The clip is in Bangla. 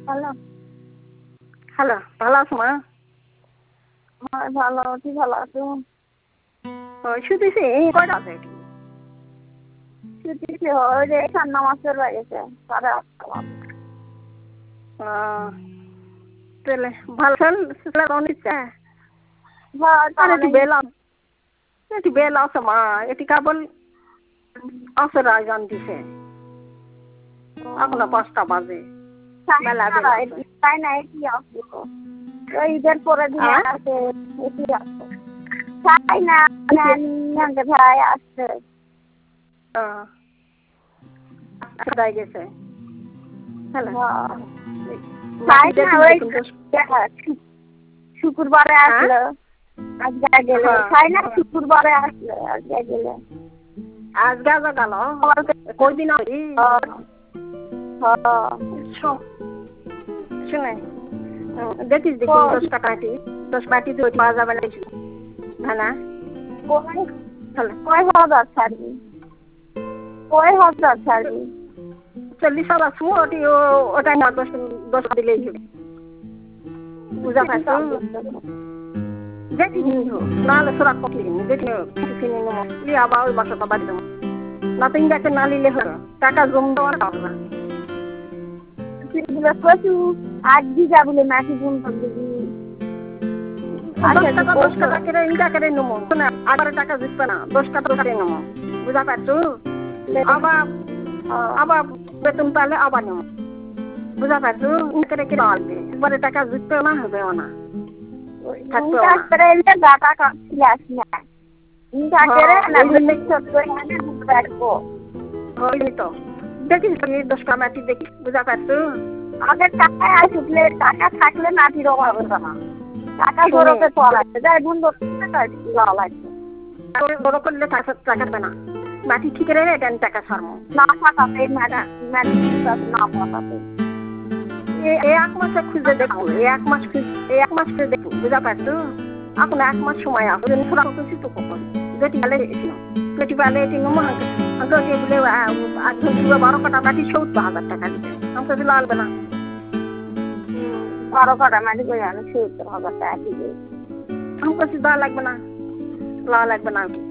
হ্যালো। হ্যালো, ভালো আছো মা? হ্যাঁ ভালো আছি, ভালো আছো? ওই শুতেছি কয়টা আছে এটি? ছুটি ওই যে ঠান্ডা মাসের গেছে 8:30 তাহলে ভালো ছেলে নিচ্ছে আর এটি হ্যাঁ বেল আছে মা, এটি কেবল আছে আয়োজন দিছে এখনো 5টা বাজে। মেলা বেল আছে। তাই না, এটি আসবে ওই ঈদের পরে দিয়ে আছে, এটি আসবে তাই না, ভাই আসছে গেছে। হ্যালো, শুক্রবারে আসলো আজকে গেলে, তাই না শুক্রবারে আসলো আজকে গেলে, আজকে গেল কয়দিন শুনে দেখিস দেখুন 10টা কাটি 10 বাটি তো পাওয়া যাবে না না কয় হাজার ছাড়বি, কয় হাজার ছাড়বি 40,000 ওটি ওটা না 10 দিলেই হবে। বুঝা পাচ্ছ দেখি নাহলে সোরা কপি দেখি কিনে নেবো লিয়ে আবার ওই বাসাটা বাড়ি দেবো না তো ইন্ডাকে না নিলে হলো টাকা জম দেওয়ার হবে না। প্রচুর 8 বিঘা বলে মাটি গুণ করবি 10 টাকা করে ইন্ডা করে নেবো, 11 টাকা জিতবে না, 10 টাকা করে নেবো। বুঝা পাচ্ছ আবার বেতন পাইলে আবার নেবো। বুঝা পাচ্ছ করে কিনা আসবে একবারে টাকা জিতবেও না হবেও না থাকবেও না। টাকা ছিল আসলে দেখিস 10টা মাটি দেখি। বুঝা পাচ্ছ আগে টাকায় আসলে টাকা থাকলে মাটির অভাব হতো না, টাকা ধরতে চলাচ্ছে যাই বন্ধু লাগছে বড় করলে টাকা দেবে না, মাটি ঠিক রেখে দেন টাকা ছাড়বো না পাঠাতে না পাঠাতে এই 1 মাসে খুঁজে দেখো, এই 1 মাস খুঁজে দেখো। বুঝা পাচ্ছ এখন 1 মাস সময় আছে থোড়া কিছু তো কখন যেটি পালে যেটি পালে এটি নমো আগে বলে 12 কাটা মাটি 70,000 টাকা দিবে আমাকে দিলে আসবে না। 12 কাটা মাটি করে আমি 70,000 টাকা দিবে আমাকে দেওয়া লাগবে না, লাগবে না।